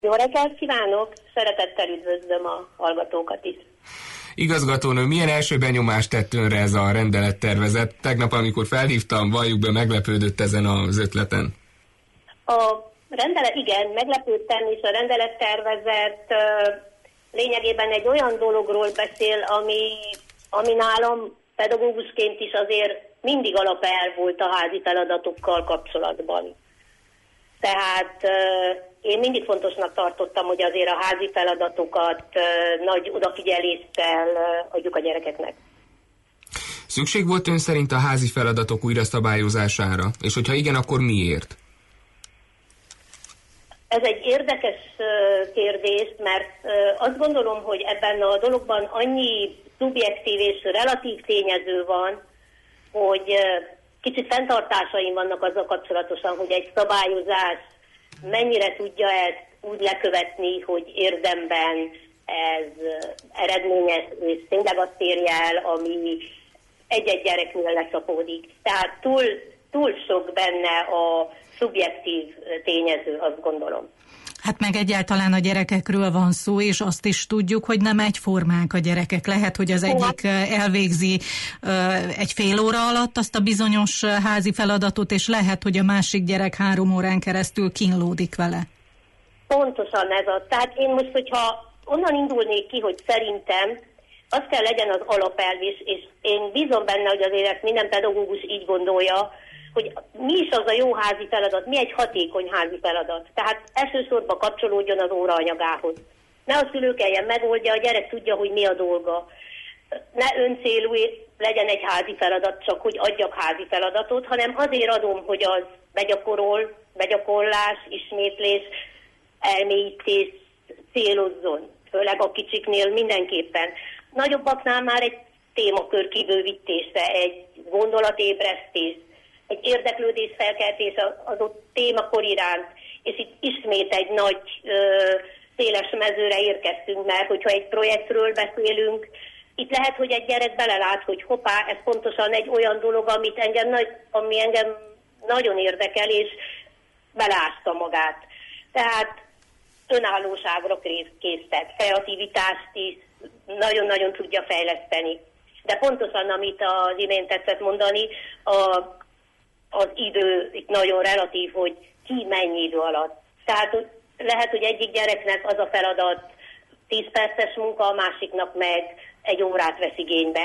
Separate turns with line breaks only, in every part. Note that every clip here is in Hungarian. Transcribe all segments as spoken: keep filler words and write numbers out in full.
Jó reggelt kívánok! Szeretettel üdvözlöm a hallgatókat is.
Igazgatónő, milyen első benyomást tett önre ez a rendelettervezet? Tegnap, amikor felhívtam, valljuk be, meglepődött ezen az ötleten.
A rendelet, igen, meglepődtem, és a rendelettervezet lényegében egy olyan dologról beszél, ami, ami nálam pedagógusként is azért mindig alapelv volt a házi feladatokkal kapcsolatban. Tehát én mindig fontosnak tartottam, hogy azért a házi feladatokat nagy odafigyeléssel adjuk a gyerekeknek.
Szükség volt ön szerint a házi feladatok újra szabályozására? És hogyha igen, akkor miért?
Ez egy érdekes kérdés, mert azt gondolom, hogy ebben a dologban annyi szubjektív és relatív tényező van, hogy kicsit fenntartásaim vannak azzal kapcsolatosan, hogy egy szabályozás mennyire tudja ezt úgy lekövetni, hogy érdemben ez eredményes, és tényleg azt érje el, ami egy-egy gyereknél leszapódik. Tehát túl, túl sok benne a szubjektív tényező, azt gondolom.
Hát meg egyáltalán a gyerekekről van szó, és azt is tudjuk, hogy nem egyformák a gyerekek. Lehet, hogy az egyik elvégzi egy fél óra alatt azt a bizonyos házi feladatot, és lehet, hogy a másik gyerek három órán keresztül kínlódik vele.
Pontosan ez az. Tehát én most, hogyha onnan indulnék ki, hogy szerintem az kell legyen az alapelv is, és én bízom benne, hogy azért ezt minden pedagógus így gondolja, hogy mi is az a jó házi feladat, mi egy hatékony házi feladat. Tehát elsősorban kapcsolódjon az óraanyagához. Ne a szülő kelljen megoldja, a gyerek tudja, hogy mi a dolga. Ne öncélú legyen egy házi feladat, csak hogy adjak házi feladatot, hanem azért adom, hogy az begyakorol, begyakorlás, ismétlés, elmélyítés célozzon. Főleg a kicsiknél mindenképpen. Nagyobbaknál már egy témakör kibővítése, egy gondolatébresztés, egy érdeklődés felkeltés az adott témakor iránt, és itt ismét egy nagy, ö, széles mezőre érkeztünk, mert hogyha egy projektről beszélünk, itt lehet, hogy egy gyerek belelát, hogy hoppá, ez pontosan egy olyan dolog, amit engem, ami engem nagyon érdekel, és beleásta magát. Tehát önállóságra késztet, kreativitást is nagyon-nagyon tudja fejleszteni. De pontosan, amit az imént tetszett mondani, a az idő itt nagyon relatív, hogy ki mennyi idő alatt. Tehát lehet, hogy egyik gyereknek az a feladat tíz perces munka, a másiknak meg egy órát vesz igénybe.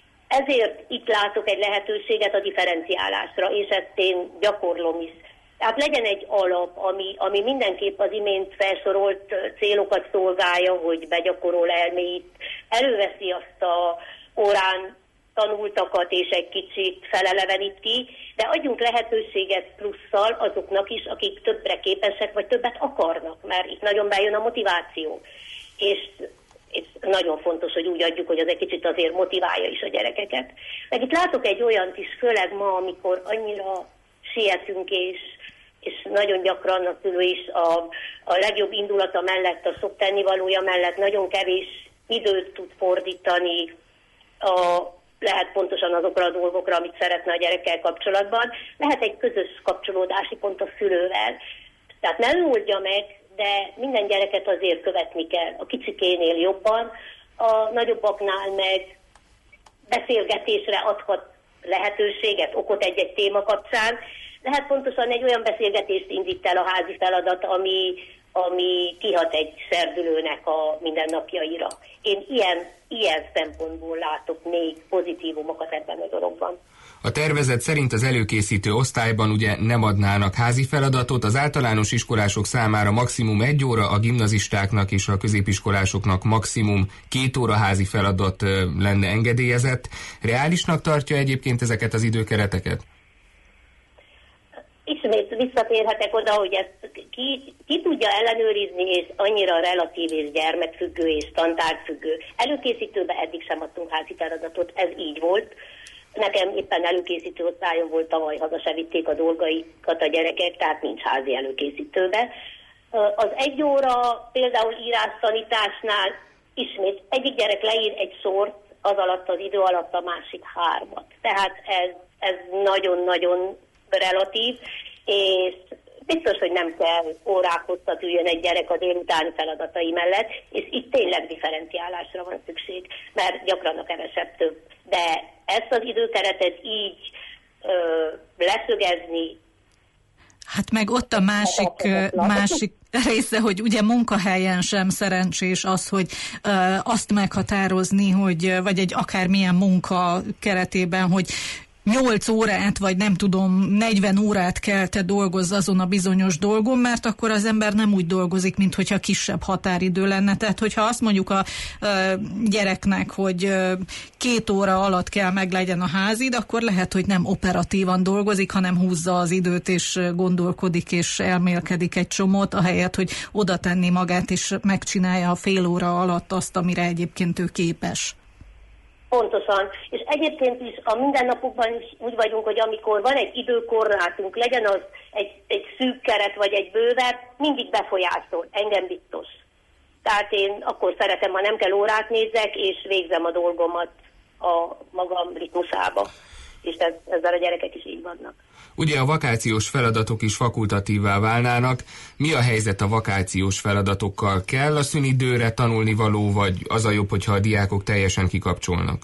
Ezért itt látok egy lehetőséget a differenciálásra, és ezt én gyakorlom is. Tehát legyen egy alap, ami, ami mindenképp az imént felsorolt célokat szolgálja, hogy begyakorol, elmélyít, előveszi azt a órán tanultakat, és egy kicsit feleleveníti, de adjunk lehetőséget plusszal azoknak is, akik többre képesek, vagy többet akarnak, mert itt nagyon bejön a motiváció. És, és nagyon fontos, hogy úgy adjuk, hogy az egy kicsit azért motiválja is a gyerekeket. Meg itt látok egy olyant is, főleg ma, amikor annyira sietünk, és, és nagyon gyakran a szülő is a, a legjobb indulata mellett, a sok tennivalója mellett nagyon kevés időt tud fordítani a lehet pontosan azokra a dolgokra, amit szeretne a gyerekkel kapcsolatban. Lehet egy közös kapcsolódási pont a szülővel. Tehát nem oldja meg, de minden gyereket azért követni kell. A kicsikénél jobban, a nagyobbaknál meg beszélgetésre adhat lehetőséget, okot egy-egy téma kapcsán. Lehet pontosan egy olyan beszélgetést indít el a házi feladat, ami, ami kihat egy szerdülőnek a mindennapjaira. Én ilyen, ilyen szempontból látok még pozitívumokat ebben a dologban.
A tervezet szerint az előkészítő osztályban ugye nem adnának házi feladatot, az általános iskolások számára maximum egy óra, a gimnazistáknak és a középiskolásoknak maximum két óra házi feladat lenne engedélyezett. Reálisnak tartja egyébként ezeket az időkereteket?
Ismét visszatérhetek oda, hogy ezt ki, ki tudja ellenőrizni, és annyira relatív és gyermekfüggő és tantárfüggő. Előkészítőben eddig sem adtunk házi feladatot, ez így volt. Nekem éppen előkészítő osztályon volt, tavaly haza se vitték a dolgaikat a gyerekek, tehát nincs házi előkészítőbe. Az egy óra például írástanításnál ismét egyik gyerek leír egy sort, az alatt az idő alatt a másik hármat. Tehát ez, ez nagyon-nagyon relatív, és biztos, hogy nem kell órák hosszat üljön egy gyerek a délutáni feladatai mellett, és itt tényleg differenciálásra van szükség, mert gyakran a kevesebb több. De ezt az időkeretet így ö, leszögezni.
Hát meg ott a másik, másik része, hogy ugye munkahelyen sem szerencsés az, hogy ö, azt meghatározni, hogy vagy egy akármilyen munka keretében, hogy nyolc órát, vagy nem tudom, negyven órát kell te dolgozz azon a bizonyos dolgon, mert akkor az ember nem úgy dolgozik, mint hogyha kisebb határidő lenne. Tehát, hogyha azt mondjuk a ö, gyereknek, hogy ö, két óra alatt kell meglegyen a házid, akkor lehet, hogy nem operatívan dolgozik, hanem húzza az időt, és gondolkodik, és elmélkedik egy csomót, ahelyett, hogy oda tenni magát, és megcsinálja a fél óra alatt azt, amire egyébként ő képes.
Pontosan. És egyébként is a mindennapokban is úgy vagyunk, hogy amikor van egy időkorlátunk, legyen az egy, egy szűk keret vagy egy bővebb, mindig befolyásol. Engem biztos. Tehát én akkor szeretem, ha nem kell órát nézzek, és végzem a dolgomat a magam ritmusába. És ez, ezzel a gyerekek is így vannak.
Ugye a vakációs feladatok is fakultatívvá válnának. Mi a helyzet a vakációs feladatokkal? Kell a szünidőre tanulnivaló, vagy az a jobb, hogyha a diákok teljesen kikapcsolnak?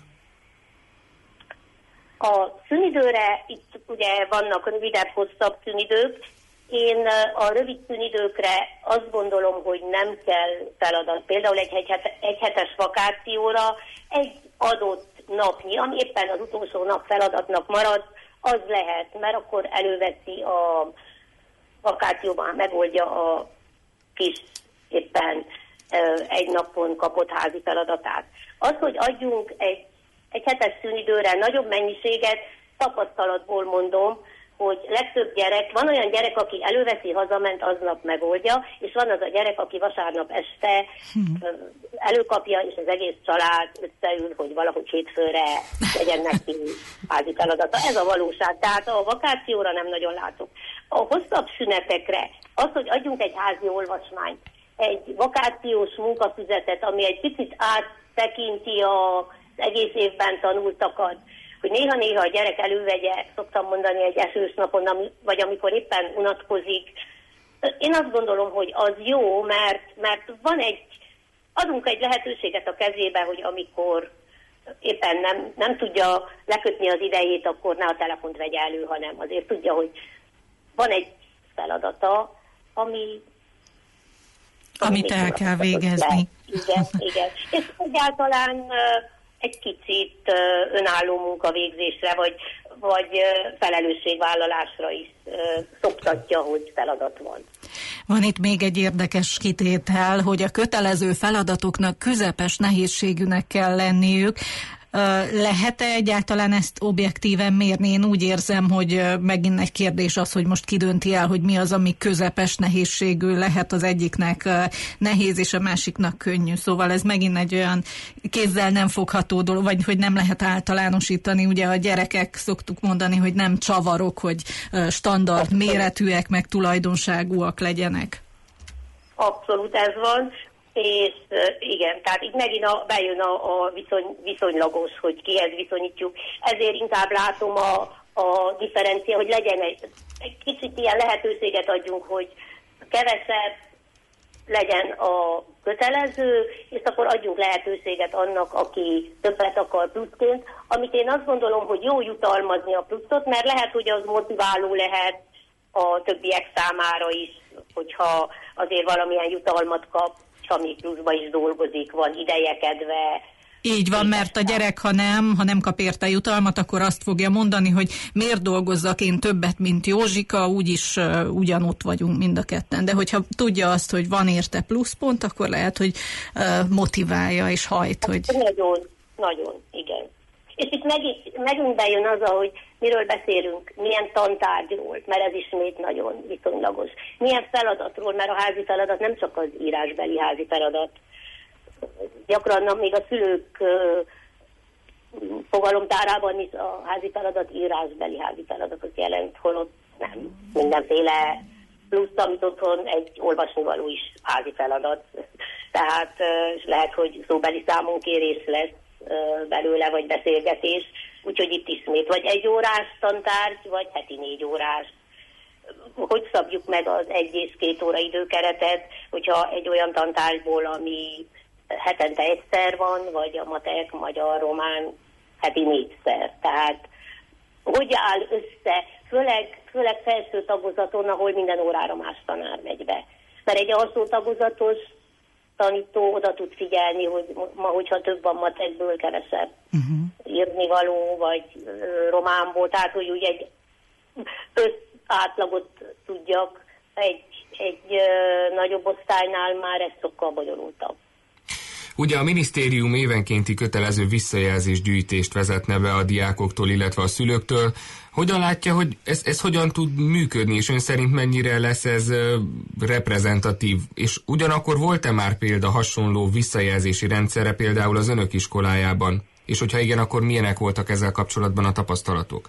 A szünidőre itt ugye vannak rövidebb, hosszabb szünidők. Én a rövid szünidőkre azt gondolom, hogy nem kell feladat. Például egy, egy, egy hetes vakációra egy adott napnyi, ami éppen az utolsó nap feladatnak marad, az lehet, mert akkor előveszi a vakációban, megoldja a kis éppen egy napon kapott házi feladatát. Az, hogy adjunk egy, egy hetes szünidőre nagyobb mennyiséget, tapasztalatból mondom, hogy legtöbb gyerek, van olyan gyerek, aki előveszi, hazament, aznap megoldja, és van az a gyerek, aki vasárnap este hmm. előkapja, és az egész család összeül, hogy valahogy hétfőre legyen neki házi feladata. Ez a valóság. Tehát a vakációra nem nagyon látok. A hosszabb szünetekre az, hogy adjunk egy házi olvasmányt, egy vakációs munkafüzetet, ami egy picit áttekinti az egész évben tanultakat, hogy néha-néha a gyerek elővegye, szoktam mondani egy esős napon, vagy amikor éppen unatkozik. Én azt gondolom, hogy az jó, mert, mert van egy, adunk egy lehetőséget a kezébe, hogy amikor éppen nem, nem tudja lekötni az idejét, akkor ne a telefont vegye elő, hanem azért tudja, hogy van egy feladata, ami...
Amit el kell végezni.
Igen, igen. És egyáltalán egy kicsit önálló munkavégzésre, vagy, vagy felelősségvállalásra is szoktatja, hogy feladat van.
Van itt még egy érdekes kitétel, hogy a kötelező feladatoknak közepes nehézségűnek kell lenniük. Lehet-e egyáltalán ezt objektíven mérni? Én úgy érzem, hogy megint egy kérdés az, hogy most ki dönti el, hogy mi az, ami közepes nehézségű, lehet az egyiknek nehéz, és a másiknak könnyű. Szóval ez megint egy olyan kézzel nem fogható dolog, vagy hogy nem lehet általánosítani. Ugye a gyerekek szoktuk mondani, hogy nem csavarok, hogy standard méretűek, meg tulajdonságúak legyenek.
Abszolút ez van. És igen, tehát itt megint a, bejön a, a viszony, viszonylagos, hogy kihez viszonyítjuk. Ezért inkább látom a, a differencia, hogy legyen egy, egy kicsit ilyen lehetőséget adjunk, hogy kevesebb legyen a kötelező, és akkor adjunk lehetőséget annak, aki többet akar pluszként, amit én azt gondolom, hogy jó jutalmazni a pluszot, mert lehet, hogy az motiváló lehet a többiek számára is, hogyha azért valamilyen jutalmat kap, ami pluszba is dolgozik, van ideje, kedve.
Így van, mert a gyerek, ha nem, ha nem kap érte jutalmat, akkor azt fogja mondani, hogy miért dolgozzak én többet, mint Józsika, úgyis uh, ugyanott vagyunk mind a ketten. De hogyha tudja azt, hogy van érte pluszpont, akkor lehet, hogy uh, motiválja és hajt. Hogy...
Nagyon, nagyon, igen. És itt megint, megint bejön az, hogy miről beszélünk, milyen tantárgyról, mert ez ismét nagyon viszonylagos. Milyen feladatról, mert a házi feladat nem csak az írásbeli házi feladat. Gyakran még a szülők uh, fogalomtárában is a házi feladat írásbeli házi feladatot jelent, holott nem. Mindenféle plusz, amit otthon egy olvasnivaló is házi feladat. Tehát uh, lehet, hogy szóbeli számonkérés lesz belőle, vagy beszélgetés, úgyhogy itt ismét vagy egy órás tantárgy, vagy heti négy órás. hogy szabjuk meg az egy és két óra időkeretet, hogyha egy olyan tantárgyból, ami hetente egyszer van, vagy a matek, magyar, román heti négyszer. Tehát hogy áll össze, főleg, főleg felső tagozaton, ahol minden órára más tanár megy be. Mert egy alsó tagozatos tanító oda tud figyelni, hogy ma, hogyha több van matekből, kevesebb uh-huh. írnivaló, vagy uh, románból, tehát hogy úgy egy összátlagot tudjak, egy, egy uh, nagyobb osztálynál már ez sokkal bonyolultabb.
Ugye a minisztérium évenkénti kötelező visszajelzésgyűjtést vezetne be a diákoktól, illetve a szülőktől. Hogyan látja, hogy ez, ez hogyan tud működni, és ön szerint mennyire lesz ez reprezentatív? És ugyanakkor volt-e már példa hasonló visszajelzési rendszerre például az önök iskolájában? És hogyha igen, akkor milyenek voltak ezzel kapcsolatban a tapasztalatok?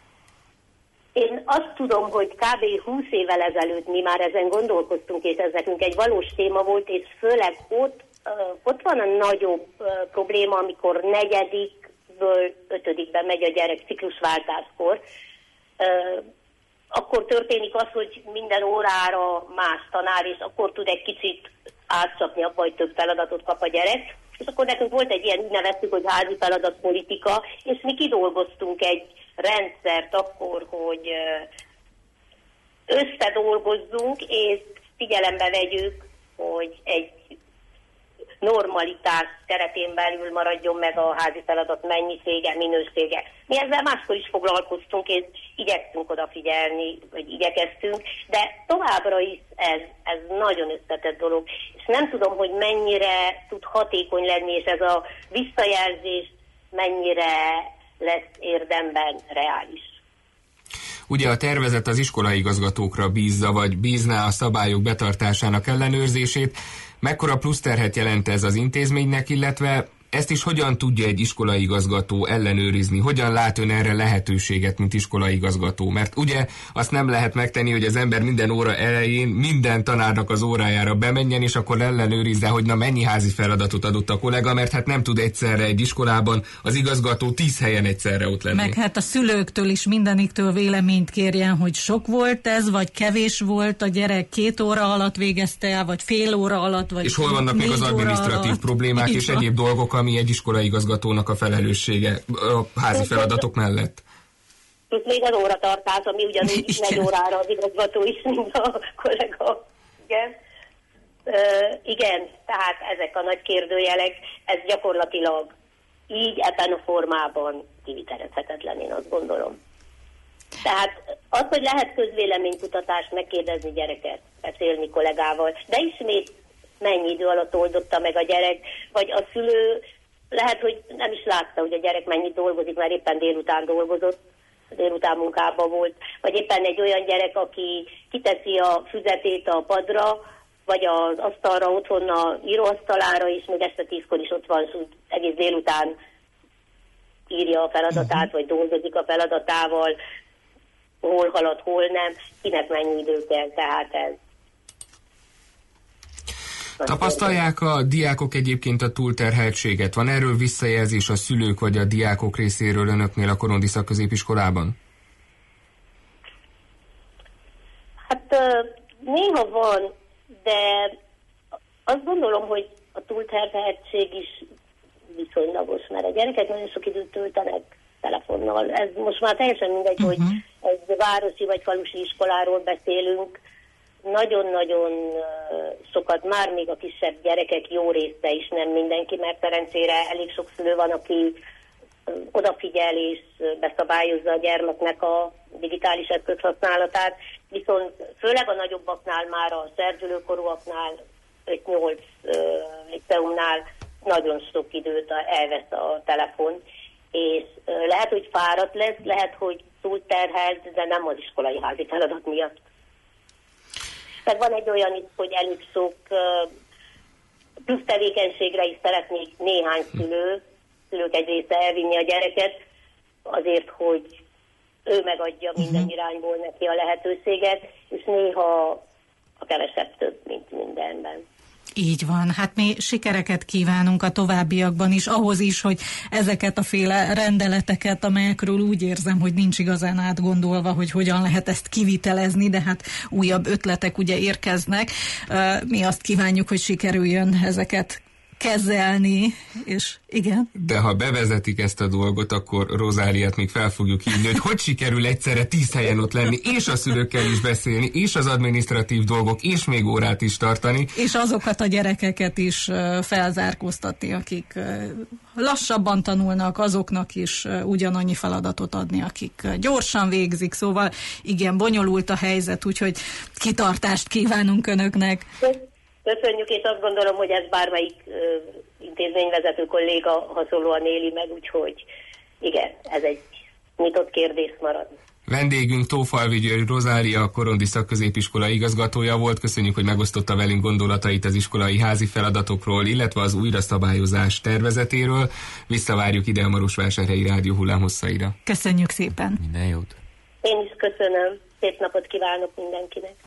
Én azt tudom, hogy kb. húsz évvel ezelőtt mi már ezen gondolkoztunk, és ez nekünk egy valós téma volt, és főleg ott Ott van a nagyobb uh, probléma, amikor negyedikből ötödikben megy a gyerek ciklusváltáskor. Uh, akkor történik az, hogy minden órára más tanár, és akkor tud egy kicsit átszapni abba, hogy több feladatot kap a gyerek. És akkor nekünk volt egy ilyen, úgy neveztük, hogy házi feladatpolitika, és mi kidolgoztunk egy rendszert akkor, hogy uh, összedolgozzunk, és figyelembe vegyük, hogy egy normalitás keretén belül maradjon meg a házi feladat mennyisége, minősége. Mi ezzel máskor is foglalkoztunk, és igyekszünk odafigyelni, vagy igyekeztünk, de továbbra is ez, ez nagyon összetett dolog. És nem tudom, hogy mennyire tud hatékony lenni, és ez a visszajelzés mennyire lesz érdemben reális.
Ugye a tervezet az iskolaigazgatókra bízza, vagy bízná a szabályok betartásának ellenőrzését. Mekkora pluszterhet jelent ez az intézménynek, illetve ezt is hogyan tudja egy iskolaigazgató ellenőrizni? Hogyan lát ön erre lehetőséget, mint iskolaigazgató? Mert ugye azt nem lehet megtenni, hogy az ember minden óra elején minden tanárnak az órájára bemenjen, és akkor ellenőrizze, hogy na mennyi házi feladatot adott a kollega, mert hát nem tud egyszerre egy iskolában az igazgató tíz helyen egyszerre ott lenni.
Meg hát a szülőktől is mindeniktől véleményt kérjen, hogy sok volt ez, vagy kevés volt, a gyerek két óra alatt végezte el, vagy fél óra alatt, vagy
és hol vannak még az adminisztratív problémák és egyéb dolgok, ami egy iskolaigazgatónak a felelőssége a házi feladatok mellett?
Plusz még az óratartás, ami ugyanúgy megy órára az igazgató is, mint a kollega. Igen. Uh, igen, tehát ezek a nagy kérdőjelek, ez gyakorlatilag így ebben a formában kivitelezhetetlen, én azt gondolom. Tehát az, hogy lehet közvéleménykutatást, megkérdezni gyereket, beszélni kollégával, de ismét mennyi idő alatt oldotta meg a gyerek, vagy a szülő lehet, hogy nem is látta, hogy a gyerek mennyit dolgozik, mert éppen délután dolgozott, délután munkában volt, vagy éppen egy olyan gyerek, aki kiteszi a füzetét a padra, vagy az asztalra otthon a íróasztalára, és még este tízkor is ott van, szóval egész délután írja a feladatát, vagy dolgozik a feladatával, hol halad, hol nem, kinek mennyi idő kell, tehát ez.
Tapasztalják a diákok egyébként a túlterheltséget? Van erről visszajelzés a szülők vagy a diákok részéről önöknél a Korondi Szakközépiskolában?
Hát néha van, de azt gondolom, hogy a túlterheltség is viszonylagos, mert a gyerekek nagyon sok időt töltenek telefonnal. Ez most már teljesen mindegy, uh-huh. hogy egy városi vagy falusi iskoláról beszélünk. Nagyon-nagyon sokat, már még a kisebb gyerekek jó része is, nem mindenki, mert szerencsére elég sok szülő van, aki odafigyel és beszabályozza a gyermeknek a digitális eszköz használatát, viszont főleg a nagyobbaknál, már a szerződőkorúaknál, öt-nyolc liceumnál nagyon sok időt elvesz a telefon, és lehet, hogy fáradt lesz, lehet, hogy túlterhelt, de nem az iskolai házi feladat miatt. Tehát van egy olyan is, hogy elég sok plusz tevékenységre is szeretnék néhány szülő, szülők egy része elvinni a gyereket, azért, hogy ő megadja minden irányból neki a lehetőséget, és néha a kevesebb több, mint mindenben.
Így van. Hát mi sikereket kívánunk a továbbiakban is, ahhoz is, hogy ezeket a féle rendeleteket, amelyekről úgy érzem, hogy nincs igazán átgondolva, hogy hogyan lehet ezt kivitelezni, de hát újabb ötletek ugye érkeznek. Mi azt kívánjuk, hogy sikerüljön ezeket kezelni, és igen.
De ha bevezetik ezt a dolgot, akkor Rozáliát még fel fogjuk hívni, hogy hogy sikerül egyszerre tíz helyen ott lenni, és a szülőkkel is beszélni, és az adminisztratív dolgok, és még órát is tartani.
És azokat a gyerekeket is felzárkóztatni, akik lassabban tanulnak, azoknak is ugyanannyi feladatot adni, akik gyorsan végzik, szóval igen, bonyolult a helyzet, úgyhogy kitartást kívánunk önöknek.
Köszönjük, és azt gondolom, hogy ez bármelyik uh, intézményvezető kolléga hasonlóan éli meg, úgyhogy igen, ez egy nyitott kérdés marad.
Vendégünk Tófalvi György Rozália, a Korondi Szakközépiskola igazgatója volt. Köszönjük, hogy megosztotta velünk gondolatait az iskolai házi feladatokról, illetve az újraszabályozás tervezetéről. Visszavárjuk ide a Marosvásárhelyi Rádió hullámhosszaira.
Köszönjük szépen!
Minden jót!
Én is köszönöm. Szép napot kívánok mindenkinek!